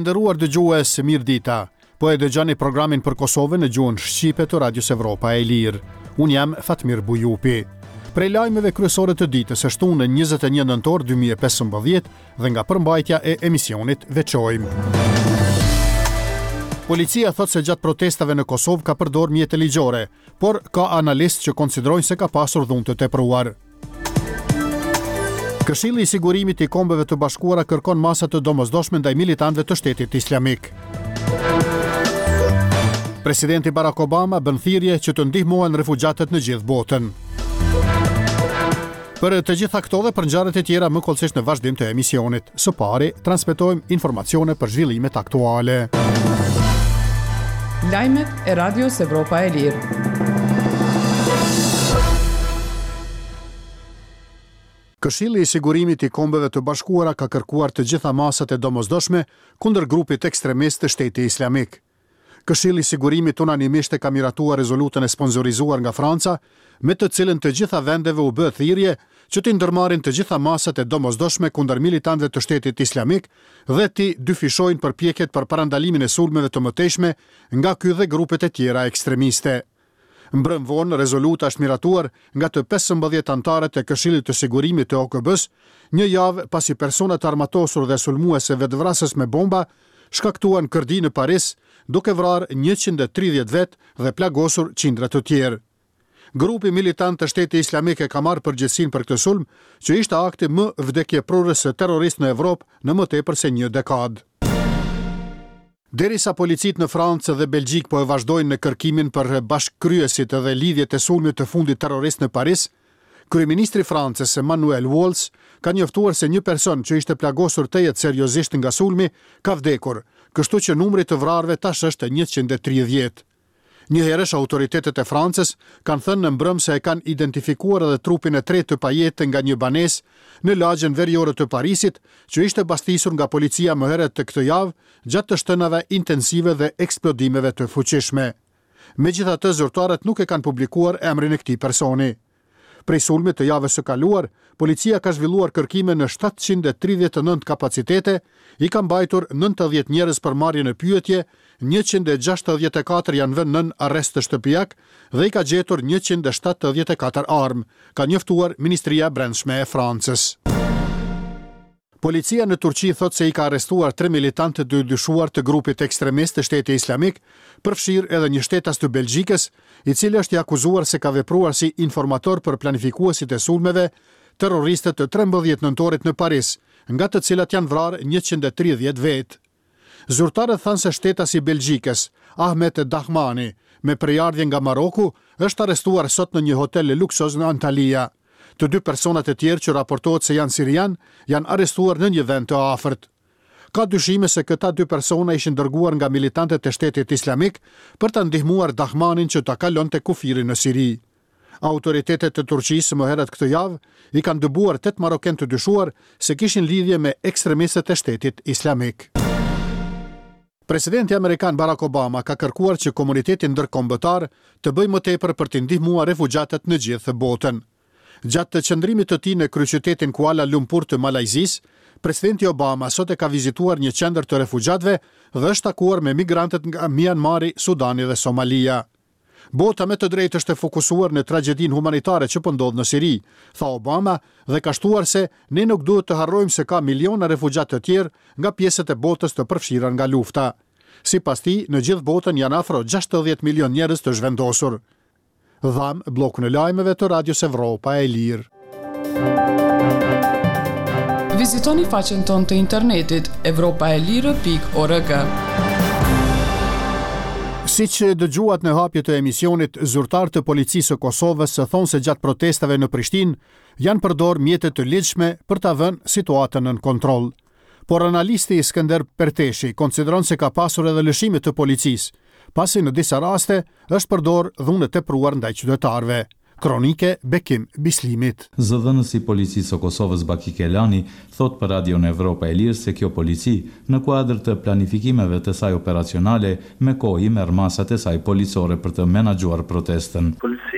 nderuar dëgjues, mirë dita. Po e dëgjoni programin për Kosovën në gjuhën shqipe të Radios Evropa e Lirë. Unë jam Fatmir Bujupi. Prej lajmeve kryesore të ditës është në 21 nëntor 2015 dhe nga përmbajtja e emisionit veçojmë. Policia thot se gjatë protestave në Kosovë ka përdor mjete ligjore, por ka analistë që konsiderojnë se ka pasur dhunë të tepruar. Këshilli i Sigurimit i Kombeve të Bashkuara kërkon masa të domosdoshme ndaj militantëve të Shtetit Islamik. Presidenti Barack Obama bën thirrje që të ndihmohen refugjatët në gjithë botën. Për të gjitha këto dhe për ngjarjet e tjera më kollësisht në vazhdim të emisionit. Së pari, transmetojmë informacione për zhvillimet aktuale. Lajmet e Radios Evropa e Lirë. Këshilli i Sigurimit i Kombeve të Bashkuara ka kërkuar të gjitha masat e domosdoshme kundër grupit ekstremist të Shtetit Islamik. Këshilli i Sigurimit unanimisht e ka miratuar rezolutën e sponsorizuar nga Franca, me të cilën të gjitha vendeve u bë thirrje që të ndërmarrin të gjitha masat e domosdoshme kundër militantëve të Shtetit Islamik dhe të dyfishojnë përpjekjet për parandalimin e sulmeve të mëtejshme nga ky dhe grupet e tjera ekstremiste. Mbrëm vonë, rezoluta është miratuar nga të 15 anëtarët e Këshillit të Sigurimit të OKB-s, një javë pasi personat armatosur dhe sulmuese vetvrasës me bomba shkaktuan kërdi në Paris, duke vrarë 130 vet dhe plagosur qindra të tjerë. Grupi militant të Shtetit Islamik e ka marrë përgjegjësinë për këtë sulm, që ishte akti më vdekjeprurës së terroristë në Evropë në më tepër se një dekadë. Derisa policitë në Francë dhe Belgjik po e vazhdojnë në kërkimin për bashkëkryesit dhe lidhjet e sulmit të fundit terrorist në Paris, kryeministri i Francës Manuel Valls ka njoftuar se një person që ishte plagosur tejet seriozisht nga sulmi ka vdekur, kështu që numri të vrarëve tash është 130. Njëherësh autoritetet e Francës kanë thënë në mbrëm se e kanë identifikuar edhe trupin e tretë të pajetë nga një banesë në lagjen veriore të Parisit, që ishte bastisur nga policia më herët të këtë javë gjatë të shtënave intensive dhe eksplodimeve të fuqishme. Megjithatë, zyrtarët nuk e kanë publikuar emrin e këtij personi. Prej sulmit të javës së kaluar, policia ka zhvilluar kërkime në 739 kapacitete, i ka mbajtur 90 njerëz për marrje në pyetje, 164 janë vënë nën arrest të shtëpiak dhe i ka gjetur 174 armë, ka njoftuar Ministria e Brendshme e Francës. Policia në Turqi thot se i ka arrestuar 3 militantë të dyshuar të grupit ekstremist të Shtetit Islamik, përfshirë edhe një shtetas të Belgjikës, i cili është i akuzuar se ka vepruar si informator për planifikuesit e sulmeve terroriste të 13 nëntorit në Paris, nga të cilat janë vrarë 130 vetë. Zyrtarët thanë se shtetasi i Belgjikës, Ahmet Dahmani, me prejardhje nga Maroku, është arrestuar sot në një hotel luksoz në Antalya. Të 2 personat e tjerë që raportohet se janë sirian, janë arrestuar në një vend të afërt. Ka dyshime se këta 2 persona ishin dërguar nga militantët e Shtetit Islamik për të ndihmuar Dahmanin që ta kalonte kufirin në Siri. Autoritetet të Turqisë më herët këtë javë i kanë dëbuar 8 maroken të dyshuar se kishin lidhje me ekstremistët e Shtetit Islamik. Presidenti Amerikan Barack Obama ka kërkuar që komuniteti ndërkombëtar të bëjë më tepër për të ndihmuar refugjatët në gjithë botën. Gjatë të qëndrimit të tij në kryeqytetin Kuala Lumpur të Malajzisë, presidenti Obama sot e ka vizituar një qendër të refugjatëve dhe është takuar me migrantët nga Myanmari, Sudani dhe Somalia. Bota me të drejtë është e fokusuar në tragjedinë humanitare që po ndodh në Siri, tha Obama, dhe ka shtuar se ne nuk duhet të harrojmë se ka miliona refugjatë të tjerë nga pjesët e botës të përfshira nga lufta. Sipas tij, në gjithë botën janë afro 60 milion njerëz të zhvendosur. Dham blokun e lajmeve të Radios Evropa e Lirë. Vizitoni faqen tonë të internetit evropaelire.org. Siç dëgjuat në hapje të emisionit, zyrtarë të policisë së Kosovës thonë se gjatë protestave në Prishtinë janë përdorur mjete të ligjshme për ta vënë situatën nën kontroll. Por analisti Skënder Perteshi konsideron se ka pasur edhe lëshime të policisë, pasi në disa raste është përdor dhunë të tepruar ndaj qytetarëve. Kronike Bekim Bislimit. Zëdhënësi i policisë së Kosovës Baki Kelani thot për Radion Evropa e Lirë se kjo polici, në kuadër të planifikimeve të saj operacionale, me kohë i merr masat e saj policore për të menaxhuar protestën. Policia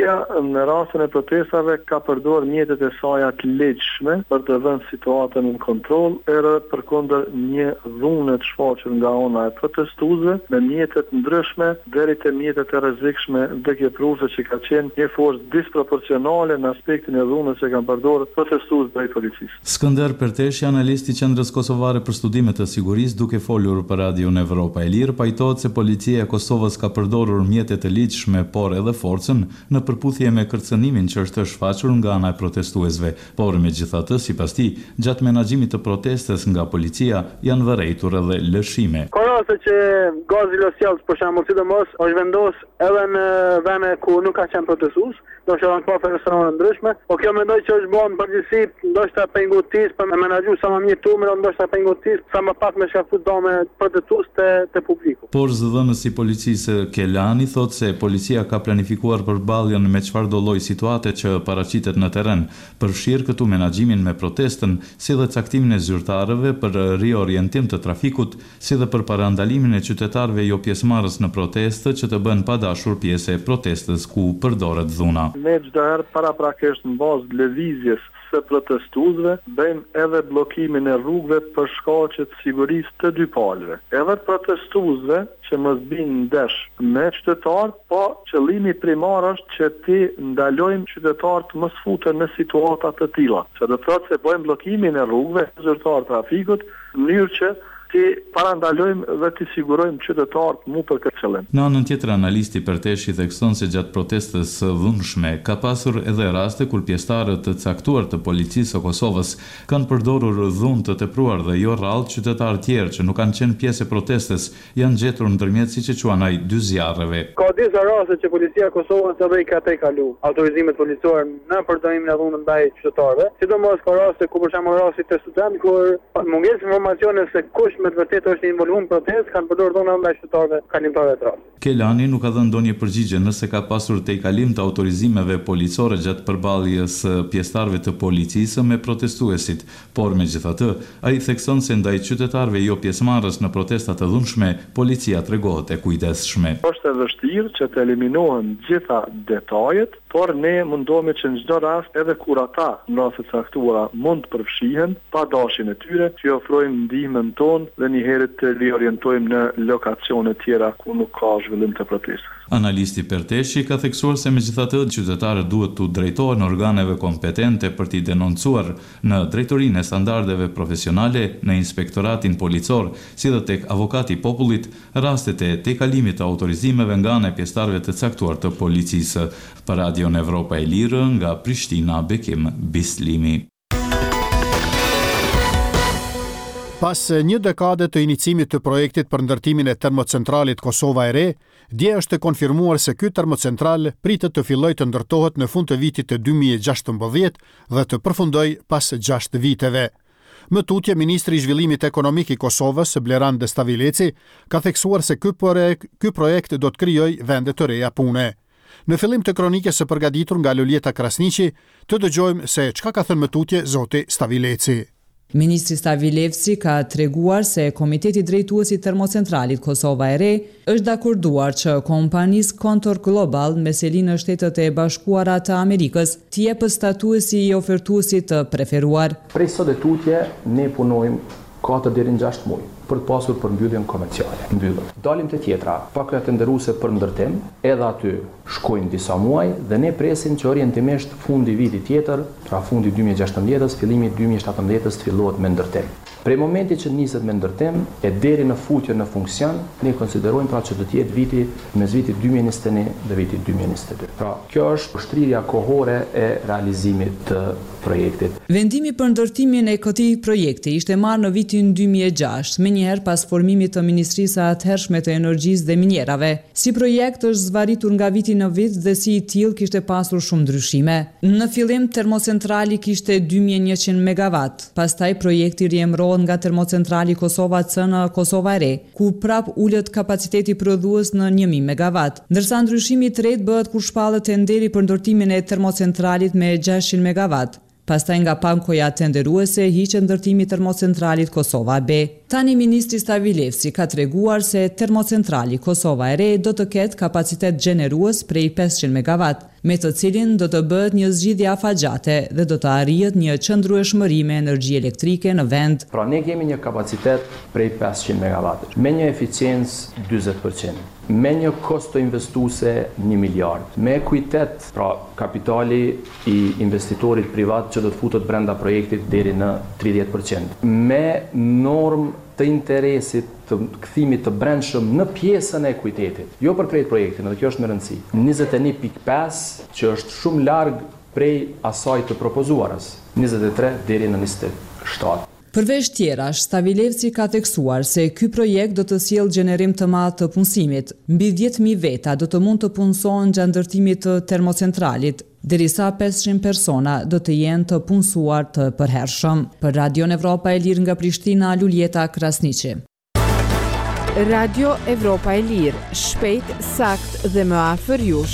Policia në rastin e protestave ka përdorur mjetet e saj të lehtëshme për të vënë situatën në kontroll, edhe përkundër një dhunë të shfaqur nga ana e protestuesve me mjete të ndryshme deri te mjetet e rrezikshme vdekjepruese që ka qenë një forcë disproporcionale në aspektin e dhunës që kanë përdorur protestues drejt policisë. Skënder Perteshi, analisti i Qendrës Kosovare për Studime të Sigurisë, duke folur për Radion Evropa e Lirë, pajtohet se policia e Kosovës ka përdorur mjete të ligjshme, por edhe forcën në përputhje me kërcënimin që është shfaqur nga ana e protestuesve. Por megjithatë, sipas tij, gjatë menaxhimit të protestës nga policia janë vërejtur edhe lëshime. Ka raste që gazi losjellës, për shembull, sidomos është vendos edhe në vende ku nuk ka qenë protestues, do të thonë kafe restorante ndryshme, po kjo mendoj që është bën përgjithësi, ndoshta pengutis për me menaxhu sa më mirë turmin, ndoshta pengutis sa më pak me shkafut dome protestues te publiku. Por zëdhënësi i policisë Kelani thotë se policia ka planifikuar përballjen me çfarëdo lloj situate që paraqitet në terren, përfshirë këtu menaxhimin me protestën, si dhe caktimin e zyrtarëve për riorientim të trafikut, si dhe për parandalimin e qytetarëve jo pjesëmarrës në protestë që të bën padashur pjesë e protestës ku përdoret dhuna. Ne çdo herë paraprakisht në bazë lëvizjes së protestuesve bëjmë edhe bllokimin e rrugëve për shkaqe të sigurisë të dy palëve. Edhe protestuesve që mos binë ndesh me qytetarët, po qëllimi primar është që ti ndalojmë qytetarët mos futen në situata të tilla. Që do të thotë se bëjmë bllokimin e rrugëve zyrtar trafikut në mënyrë që ti parandalojmë dhe ti sigurojmë qytetarët mu për këtë qëllim. Në anën tjetër, analisti Perteshi thekson se gjatë protestës së dhunshme ka pasur edhe raste kur pjesëtarët të caktuar të policisë së Kosovës kanë përdorur dhunë të tepruar dhe jo rrallë qytetarë tjerë që nuk kanë qenë pjesë e protestës janë gjetur ndërmjet siç e quan ai dy zjarreve. Ka disa raste që policia e Kosovës edhe i ka tejkalu autorizimet policore në përdorimin e dhunës ndaj qytetarëve, sidomos ka raste ku për shembull rasti të student kur mungesë informacione se kush me të vërtetë është involuar në protestë, kanë përdorur dhuna ndaj qytetarëve kalimtarë të rrallë. Kelani nuk ka dhënë ndonjë përgjigje nëse ka pasur tejkalim të autorizimeve policore gjatë përballjes së pjesëtarëve të policisë me protestuesit, por megjithatë, ai thekson se ndaj qytetarëve jo pjesëmarrës në protesta të dhunshme, policia tregohet e kujdesshme. Është e vështirë që të eliminohen gjitha detajet, por ne mundohemi që në çdo rast, edhe kur ata në raste të caktuara mund të përfshihen pa dashjen e tyre, që ofrojmë ndihmën tonë dhe një herë të riorientojmë në lokacione tjera ku nuk ka zhvillim të protestës. Analisti Perteshi ka theksuar se megjithatë qytetarët duhet të drejtohen organeve kompetente për t'i denoncuar në drejtorinë e standardeve profesionale, në inspektoratin policor, si dhe tek avokati i popullit, rastet e tejkalimit të autorizimeve nga ana e pjesëtarëve të caktuar të policisë. Për Radion Evropa e Lirë, nga Prishtina, Bekim Bislimi. Pas një dekade të inicimit të projektit për ndërtimin e termocentralit Kosova e Re, dje është konfirmuar se ky termocentral pritet të fillojë të ndërtohet në fund të vitit të 2016 dhe të përfundojë pas 6 viteve. Më tutje, Ministri i Zhvillimit Ekonomik i Kosovës, Bleran Destavilleci, ka theksuar se ky projekt do të krijojë vende të reja pune. Në fillim të kronikës së përgatitur nga Luleta Krasniqi, të dëgjojmë se çka ka thënë më tutje zoti Stavilleci. Ministri Stavilleci ka treguar se Komiteti Drejtues i Termocentralit Kosova e Re është dakorduar që kompanisë Kontor Global me seli në Shtetet e Bashkuara të Amerikës t'i jepë statusi i ofertuesit të preferuar. Prej sot e tutje ne punojmë 4 deri në 6 muaj për të pasur përmbylljen komerciale. Dalim te tjetra, pak të nderuese për ndërtim, edhe aty shkojnë disa muaj dhe ne presim që orientimisht fundi vitit tjetër, pra fundi 2016-s, fillimi 2017-s të fillohet me ndërtim. Prej momenti që niset me ndërtim e deri në futje në funksion, ne konsiderojmë pra që do të jetë viti mes vitit 2021 dhe vitit 2022. Pra, kjo është ushtrirja kohore e realizimit të projektit. Vendimi për ndërtimin e këtij projekti ishte marrë në vitin 2006, menjëherë pas formimit të Ministrisë së Atëhershme të Energjisë dhe Minjerave. Si projekt është zbaritur nga viti në vit dhe si i tillë kishte pasur shumë ndryshime. Në fillim termocentrali kishte 2100 MW, pastaj projekti riemërohet nga termocentrali Kosova C në Kosova e Re, ku prap ulët kapaciteti prodhues në 1000 MW, ndërsa ndryshimi i tretë bëhet kur shpallet tenderi për ndërtimin e termocentralit me 600 MW. pastaj nga pankoja tenderuese hiqet ndërtimi i termocentralit Kosova B. Tani ministri Stavilevci ka treguar se termocentrali Kosova e re do të ketë kapacitet gjenerues prej 500 MW, me të cilin do të bëhet një zgjidhje afagjate dhe do të arrihet një qëndrueshmëri me energji elektrike në vend. Pra ne kemi një kapacitet prej 500 MW, me një eficiencë 40%. Me një kosto investuese 1 miliard, me ekuitet, pra kapitali i investitorit privat që do të futet brenda projektit deri në 30%, me normë të interesit të kthimit të brendshëm në pjesën e ekuitetit, jo për krejt projektin, edhe kjo është me rëndësi. 21.5 që është shumë larg prej asaj të propozuarës, 23 deri në 27. Përveç tjerash, Stavilevci ka theksuar se ky projekt do të sjellë gjenerim të madh të punësimit. Mbi 10.000 veta do të mund të punësohen gjatë ndërtimit të termocentralit, derisa 500 persona do të jenë të punësuar të përhershëm. Për Radion Evropa e Lirë nga Prishtina, Luljeta Krasniqi. Radio Evropa e Lirë, shpejt, sakt dhe më afër jush.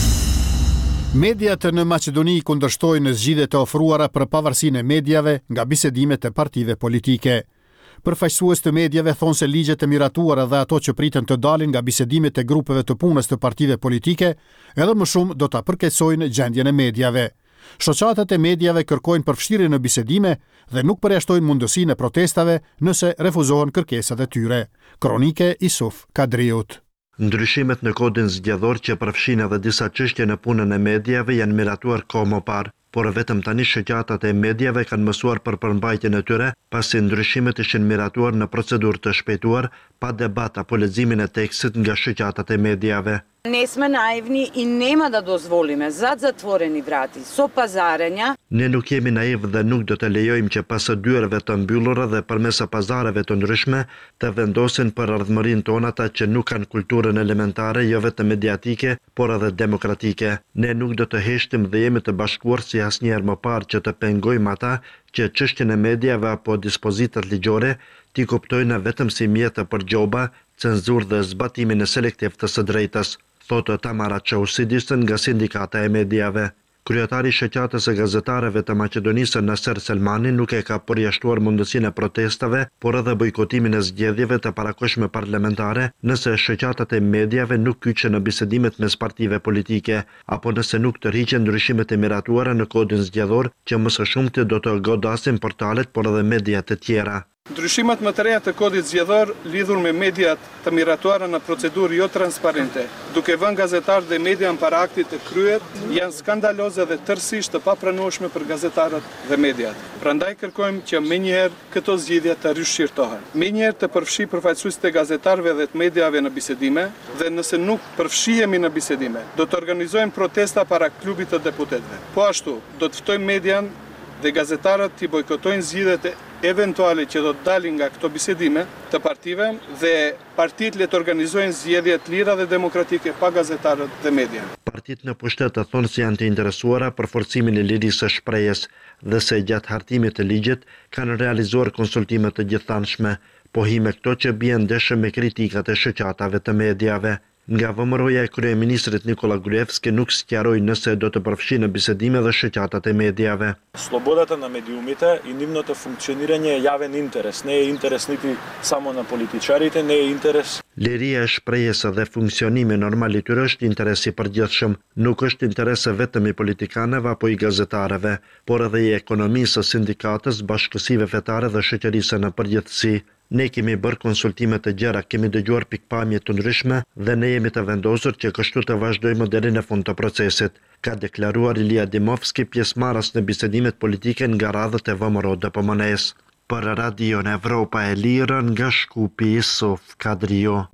Mediat në Maqedoni kundërshtojnë zgjidhjet e ofruara për pavarësinë e medjave nga bisedimet e partive politike. Përfaqësues të medjave thonë se ligjet e miratuara dhe ato që priten të dalin nga bisedimet e grupeve të punës të partive politike, edhe më shumë do ta përkeqësojnë gjendjen e medjave. Shoqatat e medjave kërkojnë përfshirje në bisedime dhe nuk përjashtojnë mundësinë e protestave nëse refuzohen kërkesat e tyre. Kronike Isuf Kadriut. Ndryshimet në kodin zgjedhor që përfshin edhe disa çështje në punën e medjave janë miratuar kohë më parë, por vetëm tani shoqatat e medjave kanë mësuar për përmbajtjen e tyre, pasi ndryshimet ishin miratuar në procedurë të shpejtuar, pa debat apo leximin e tekstit nga shoqatat e medjave. Ne smo naivni I nema da dozvolime za zatvoreni vrati so pazarenja. Ne nuk jemi naiv dhe nuk do të lejojmë që pas së dyerve të mbyllura dhe përmes pazareve të ndryshme të vendosin për ardhmërinë tonë ata që nuk kanë kulturën elementare jo vetëm mediatike, por edhe demokratike. Ne nuk do të heshtim dhe jemi të bashkuar si asnjëherë më parë që të pengojmë ata që çështjen e medjave apo dispozitat ligjore t'i kuptojnë vetëm si mjet të përgjoba, cenzurë dhe zbatimin e selektiv të së drejtës, thotë Tamara Çausidis nga Sindikata e Medjave. Kryetari I shoqatës së gazetarëve të Maqedonisë Naser Selmani nuk e ka përjashtuar mundësinë e protestave, por edhe bojkotimin e zgjedhjeve të parakohshme parlamentare nëse shoqatat e medjave nuk kyçen në bisedimet mes partive politike, apo nëse nuk tërhiqen ndryshimet e miratuara në kodin zgjedhor që më së shumti do të godasin portalet por edhe mediat e tjera. Ndryshimet më të reja të kodit zgjedhor lidhur me mediat të miratuara në procedurë jo transparente, duke vënë gazetarët dhe media në para aktit të kryet, janë skandaloze dhe tërësisht të papranueshme për gazetarët dhe mediat. Prandaj kërkojmë që menjëherë këto zgjidhje të rishqirtohen. Menjëherë të përfshi përfaqësuesit e gazetarëve dhe të mediave në bisedime, dhe nëse nuk përfshihemi në bisedime, do të organizojmë protesta para klubit të deputetëve. Po ashtu, do të ftojmë median dhe gazetarët të bojkotojnë zgjidhjet eventuale që do të dalin nga këto bisedime të partive dhe partitë le të organizojnë zgjedhje të lira dhe demokratike pa gazetarët dhe media. Partitë në pushtet thonë se janë të interesuara për forcimin e lirisë së shprehjes dhe se gjatë hartimit të ligjit kanë realizuar konsultime të gjithanshme, po hi me këto që bien ndeshë me kritikat e shoqatave të medjave. Nga vëmëroja e kryeministrit Nikola Gruevski nuk sqaroi nëse do të përfshijnë në bisedime dhe shoqatat e medjave. Слободата на медиумите и нивното функционирање е јавен интерес, не е интерес нити само на политичарите, не е интерес. Liria e shprehjes dhe funksionimi normal I tyre është interes I përgjithshëm, nuk është interes vetëm I politikanëve apo I gazetarëve, por edhe I ekonomisë, sindikatës, bashkësive fetare dhe shoqërisë në përgjithësi. Ne kemi bërë konsultime të gjera, kemi dëgjuar pikpamje të ndryshme dhe ne jemi të vendosur që kështu të vazhdojmë deri në fund të procesit, ka deklaruar Ilia Dimovski, pjesëmarrës në bisedimet politike nga radhët e VMRO DPMNE-s. Për Radion Evropa e Lirë nga Shkupi Isuf Kadrio.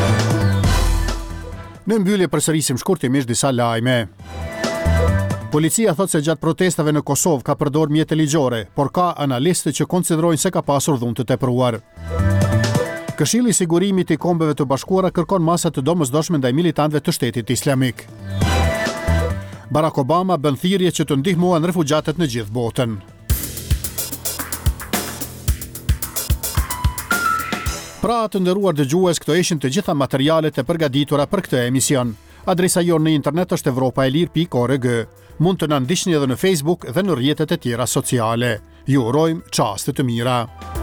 Në mbyllje përsërisim shkurtimisht disa lajme. Policia thot se gjatë protestave në Kosovë ka përdorur mjete ligjore, por ka analistë që konsiderojnë se ka pasur dhunë të tepruar. Këshilli I Sigurimit I Kombeve të Bashkuara kërkon masa të domosdoshme ndaj militantëve të Shtetit Islamik. Barack Obama bën thirrje që të ndihmohen refugjatët në gjithë botën. Pra të nderuar dëgjues, këto ishin të gjitha materialet e përgatitura për këtë emision. Adresa jonë në internet është evropaelir.org. Mund të na ndiqni edhe në Facebook dhe në rrjetet e tjera sociale. Ju urojmë çaste të mira.